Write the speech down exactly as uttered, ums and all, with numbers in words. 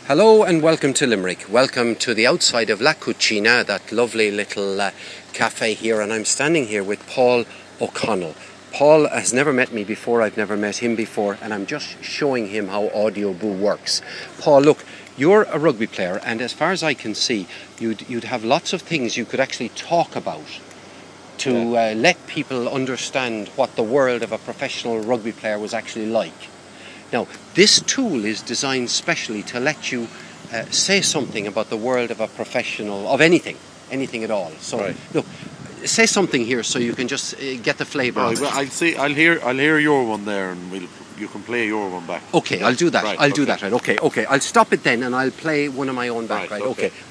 Hello and welcome to Limerick. Welcome to the outside of La Cucina, that lovely little uh, cafe here, and I'm standing here with Paul O'Connell. Paul has never met me before, I've never met him before, and I'm just showing him how Audioboo works. Paul, look, you're a rugby player, and as far as I can see, you'd, you'd have lots of things you could actually talk about to Yeah. uh, let people understand what the world of a professional rugby player was actually like. Now, this tool is designed specially to let you uh, say something about the world of a professional, of anything, anything at all. So, Right. look, say something here so you can just uh, get the flavour Right, of it. well, I'll see. I'll hear. I'll hear your one there, and we'll. You can play your one back. Okay, I'll do that. Right, I'll do okay. that. Right. Okay. Okay. I'll stop it then, and I'll play one of my own back. Right, Right. okay. Okay.